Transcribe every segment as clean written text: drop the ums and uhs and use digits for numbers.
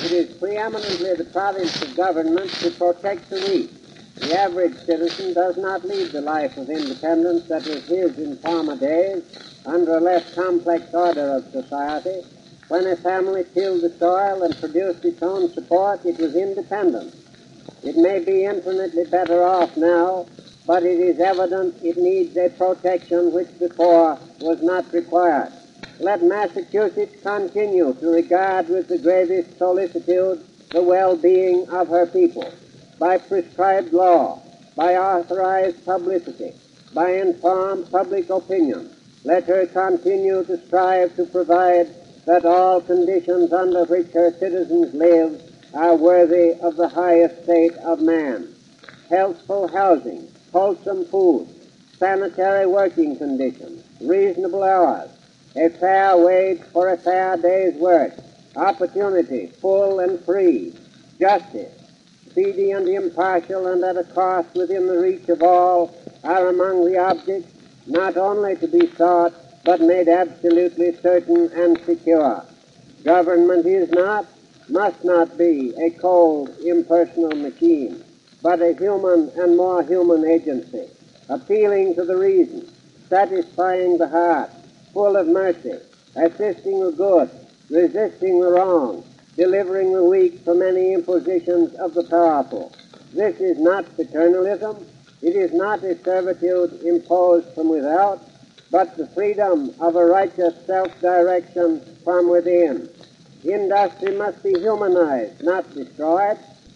It is preeminently the province of government to protect the weak. The average citizen does not lead the life of independence that was his in former days under a less complex order of society. When a family tilled the soil and produced its own support, it was independent. It may be infinitely better off now, but it is evident it needs a protection which before was not required. Let Massachusetts continue to regard with the gravest solicitude the well-being of her people. By prescribed law, by authorized publicity, by informed public opinion, let her continue to strive to provide that all conditions under which her citizens live are worthy of the highest state of man. Healthful housing, wholesome food, sanitary working conditions, reasonable hours, a fair wage for a fair day's work, opportunity full and free, justice, speedy and impartial and at a cost within the reach of all, are among the objects not only to be sought, but made absolutely certain and secure. Government is not, must not be, a cold, impersonal machine, but a human and more human agency, appealing to the reason, satisfying the heart, full of mercy, assisting the good, resisting the wrong, delivering the weak from any impositions of the powerful. This is not paternalism. It is not a servitude imposed from without, but the freedom of a righteous self-direction from within. Industry must be humanized, not destroyed.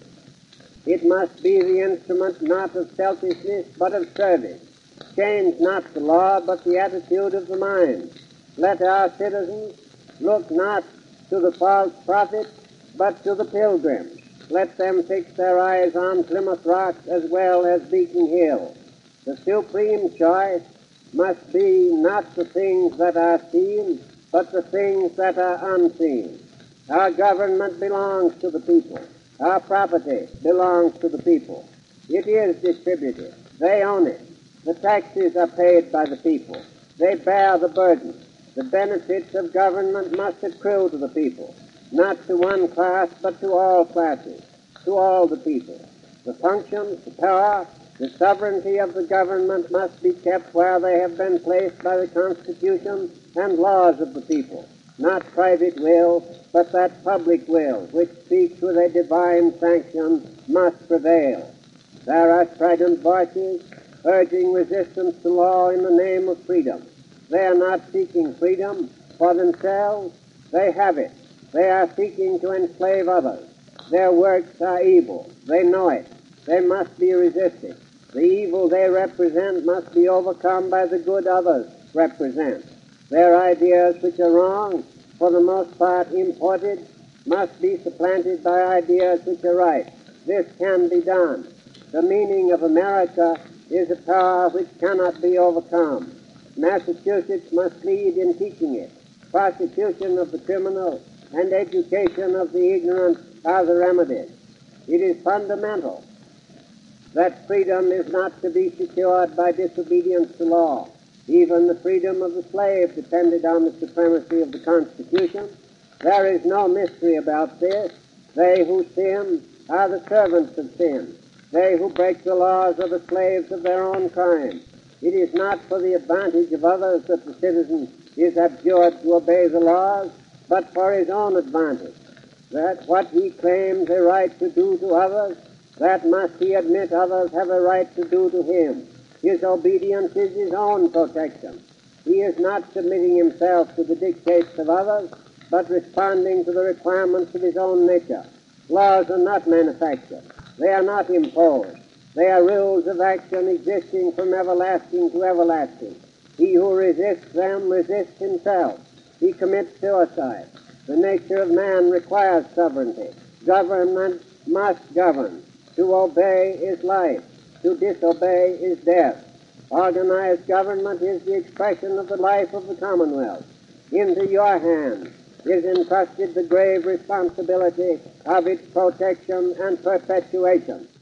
It must be the instrument not of selfishness, but of service. Change not the law, but the attitude of the mind. Let our citizens look not to the false prophet, but to the pilgrims. Let them fix their eyes on Plymouth Rock as well as Beacon Hill. The supreme choice must be not the things that are seen, but the things that are unseen. Our government belongs to the people. Our property belongs to the people. It is distributed. They own it. The taxes are paid by the people. They bear the burden. The benefits of government must accrue to the people, not to one class, but to all classes, to all the people. The functions, the power, the sovereignty of the government must be kept where they have been placed by the Constitution and laws of the people. Not private will, but that public will, which speaks with a divine sanction, must prevail. There are strident voices urging resistance to law in the name of freedom. They are not seeking freedom for themselves. They have it. They are seeking to enslave others. Their works are evil. They know it. They must be resisted. The evil they represent must be overcome by the good others represent. Their ideas, which are wrong, for the most part imported, must be supplanted by ideas which are right. This can be done. The meaning of America is a power which cannot be overcome. Massachusetts must lead in teaching it. Prosecution of the criminal and education of the ignorant are the remedies. It is fundamental that freedom is not to be secured by disobedience to law. Even the freedom of the slave depended on the supremacy of the Constitution. There is no mystery about this. They who sin are the servants of sin. They who break the laws are the slaves of their own kind. It is not for the advantage of others that the citizen is abjured to obey the laws, but for his own advantage. That what he claims a right to do to others, that must he admit others have a right to do to him. His obedience is his own protection. He is not submitting himself to the dictates of others, but responding to the requirements of his own nature. Laws are not manufactured. They are not imposed. They are rules of action existing from everlasting to everlasting. He who resists them resists himself. He commits suicide. The nature of man requires sovereignty. Government must govern. To obey is life. To disobey is death. Organized government is the expression of the life of the Commonwealth. Into your hands is entrusted the grave responsibility of its protection and perpetuation.